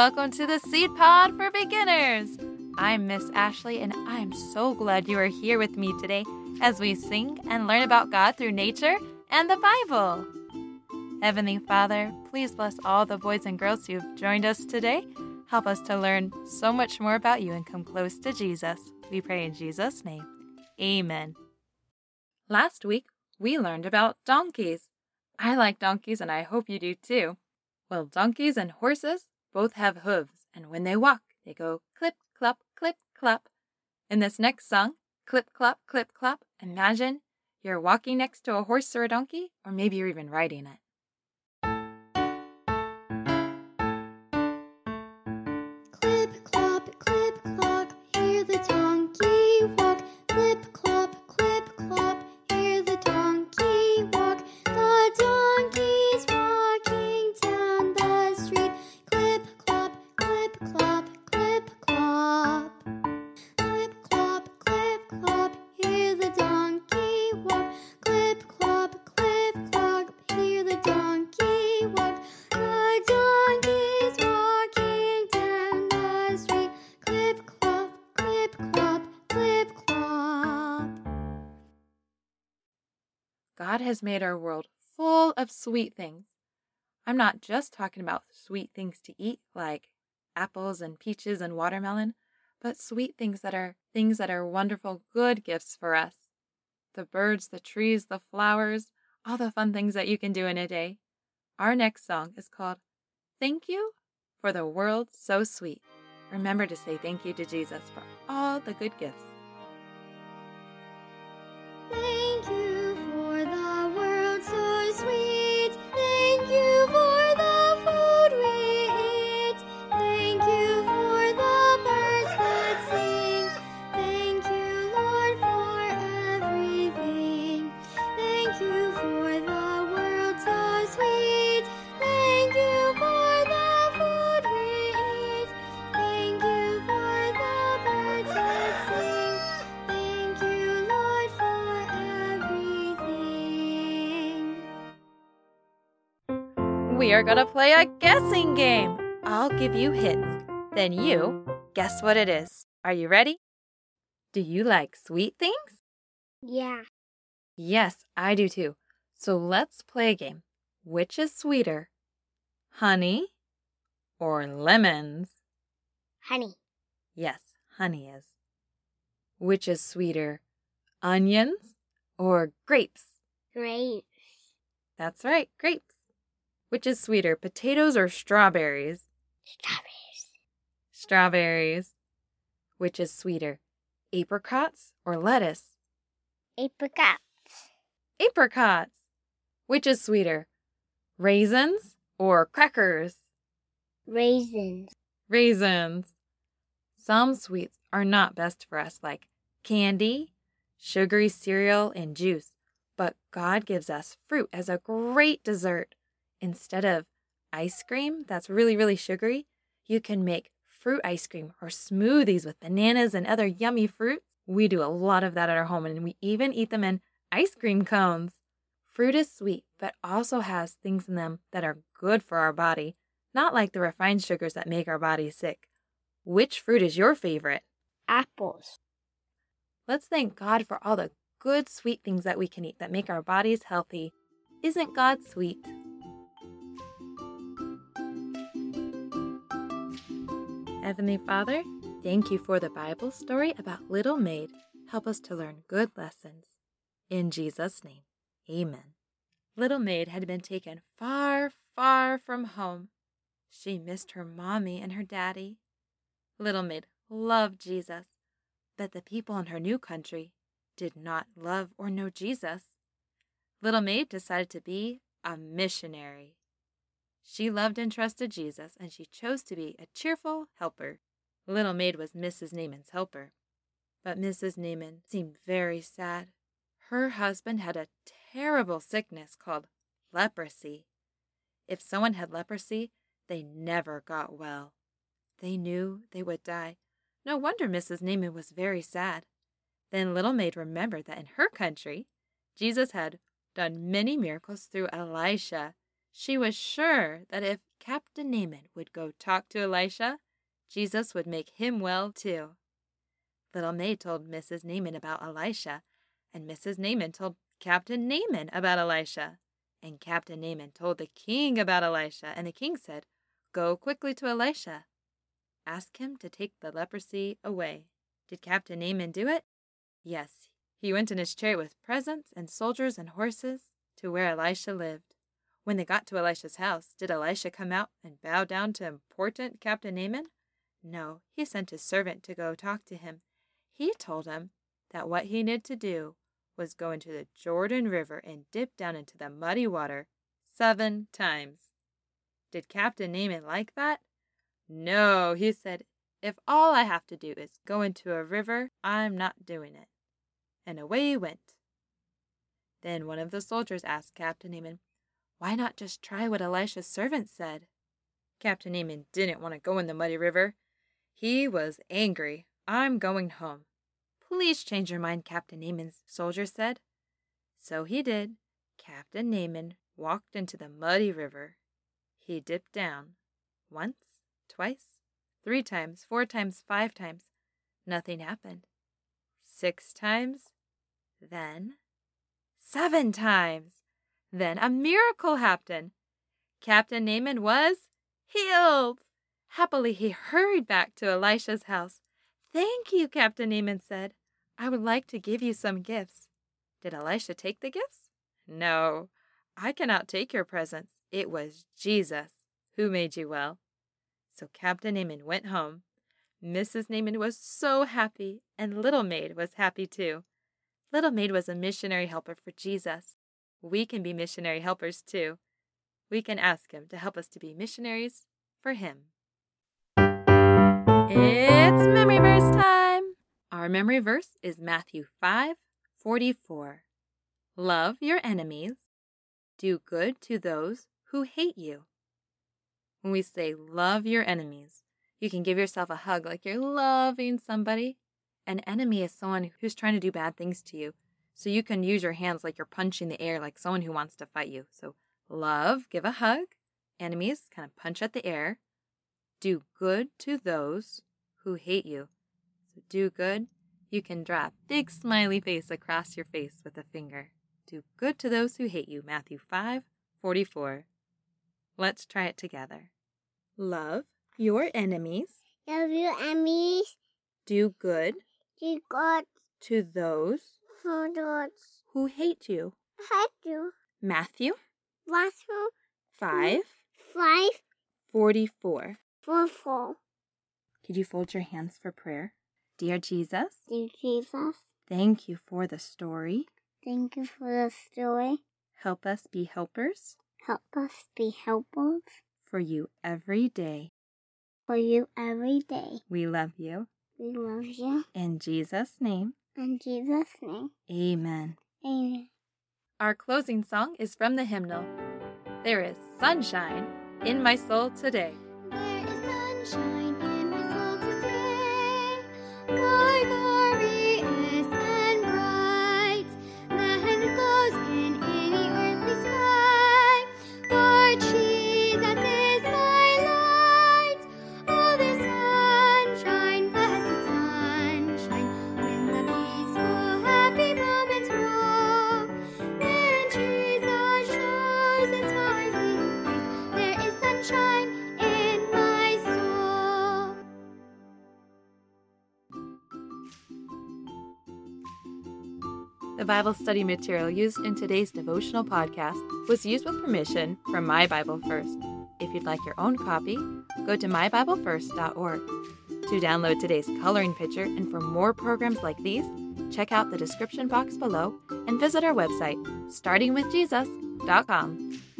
welcome to the Seed Pod for Beginners. I'm Miss Ashley, and I'm so glad you are here with me today as we sing and learn about God through nature and the Bible. Heavenly Father, please bless all the boys and girls who've joined us today. Help us to learn so much more about you and come close to Jesus. We pray in Jesus' name. Amen. Last week, we learned about donkeys. I like donkeys, and I hope you do too. Well, donkeys and horses both have hooves, and when they walk, they go clip, clop, clip, clop. In this next song, clip, clop, imagine you're walking next to a horse or a donkey, or maybe you're even riding it. Clip, clop, hear the donkey walk. Clip, clop, hear the donkey walk. The donkey's walking down the street. Clip, clop, clip, clop. Clip, clop, hear the donkey walk. Clip, clop, hear the donkey walk. The donkey's walking down the street. Clip, clop, clip, clop. God has made our world full of sweet things. I'm not just talking about sweet things to eat like apples and peaches and watermelon, but sweet things that are wonderful, good gifts for us. The birds, the trees, the flowers, all the fun things that you can do in a day. Our next song is called Thank You for the World So Sweet. Remember to say thank you to Jesus for all the good gifts. Thank you for the world so sweet. Thank you for the food we eat. Thank you for the birds that sing. Thank you, Lord, for everything. Thank you for the world so sweet. Thank you for the food we eat. Thank you for the birds that sing. Thank you, Lord, for everything. We are going to play a guessing game. I'll give you hints. Then you guess what it is. Are you ready? Do you like sweet things? Yeah. Yes, I do too. So let's play a game. Which is sweeter, honey or lemons? Honey. Yes, honey is. Which is sweeter, onions or grapes? Grapes. That's right, grapes. Which is sweeter, potatoes or strawberries? Strawberries. Strawberries. Which is sweeter, apricots or lettuce? Apricots. Apricots. Which is sweeter, raisins or crackers? Raisins. Raisins. Some sweets are not best for us, like candy, sugary cereal, and juice. But God gives us fruit as a great dessert. Instead of ice cream that's really, really sugary, you can make fruit ice cream or smoothies with bananas and other yummy fruits. We do a lot of that at our home, and we even eat them in ice cream cones. Fruit is sweet, but also has things in them that are good for our body, not like the refined sugars that make our bodies sick. Which fruit is your favorite? Apples. Let's thank God for all the good, sweet things that we can eat that make our bodies healthy. Isn't God sweet? Heavenly Father, thank you for the Bible story about Little Maid. Help us to learn good lessons. In Jesus' name, amen. Little Maid had been taken far, far from home. She missed her mommy and her daddy. Little Maid loved Jesus, but the people in her new country did not love or know Jesus. Little Maid decided to be a missionary. She loved and trusted Jesus, and she chose to be a cheerful helper. Little Maid was Mrs. Naaman's helper. But Mrs. Naaman seemed very sad. Her husband had a terrible sickness called leprosy. If someone had leprosy, they never got well. They knew they would die. No wonder Mrs. Naaman was very sad. Then Little Maid remembered that in her country, Jesus had done many miracles through Elisha. She was sure that if Captain Naaman would go talk to Elisha, Jesus would make him well too. Little Maid told Mrs. Naaman about Elisha, and Mrs. Naaman told Captain Naaman about Elisha, and Captain Naaman told the king about Elisha, and the king said, "Go quickly to Elisha. Ask him to take the leprosy away." Did Captain Naaman do it? Yes, he went in his chariot with presents and soldiers and horses to where Elisha lived. When they got to Elisha's house, did Elisha come out and bow down to important Captain Naaman? No, he sent his servant to go talk to him. He told him that what he needed to do was go into the Jordan River and dip down into the muddy water 7 times. Did Captain Naaman like that? No, he said, "If all I have to do is go into a river, I'm not doing it." And away he went. Then one of the soldiers asked Captain Naaman, "Why not just try what Elisha's servant said?" Captain Naaman didn't want to go in the muddy river. He was angry. "I'm going home." "Please change your mind," Captain Naaman's soldier said. So he did. Captain Naaman walked into the muddy river. He dipped down. Once, twice, 3 times, 4 times, 5 times. Nothing happened. 6 times. Then 7 times. Then a miracle happened. Captain Naaman was healed. Happily, he hurried back to Elisha's house. "Thank you," Captain Naaman said. "I would like to give you some gifts." Did Elisha take the gifts? No, "I cannot take your presents. It was Jesus who made you well." So Captain Naaman went home. Mrs. Naaman was so happy, and Little Maid was happy too. Little Maid was a missionary helper for Jesus. We can be missionary helpers too. We can ask him to help us to be missionaries for him. It's memory verse time! Our memory verse is Matthew 5:44. Love your enemies. Do good to those who hate you. When we say love your enemies, you can give yourself a hug like you're loving somebody. An enemy is someone who's trying to do bad things to you. So you can use your hands like you're punching the air like someone who wants to fight you. So love, give a hug. Enemies, kind of punch at the air. Do good to those who hate you. So do good. You can draw a big smiley face across your face with a finger. Do good to those who hate you. Matthew 5:44. Let's try it together. Love your enemies. Love your enemies. Do good Do good to those for those who hate you. hate you. Matthew Matthew 5:44. 5:44. Could you fold your hands for prayer? Dear Jesus, Dear Jesus, thank you for the story. thank you for the story. Help us be helpers Help us be helpers for you every day. for you every day. We love you. We love you. In Jesus' name, In Jesus' name, amen. amen. Our closing song is from the hymnal. There is sunshine in my soul today. There is sunshine in my soul today. God glorious and bright, that glows in any earthly sky. For Jesus is my light. Oh, the sunshine, blessed sunshine, when the peaceful, happy moments roll, and Jesus shows His smiling face. There is sunshine in my soul. The Bible study material used in today's devotional podcast was used with permission from My Bible First. If you'd like your own copy, go to mybiblefirst.org. To download today's coloring picture and for more programs like these, check out the description box below and visit our website, startingwithjesus.com.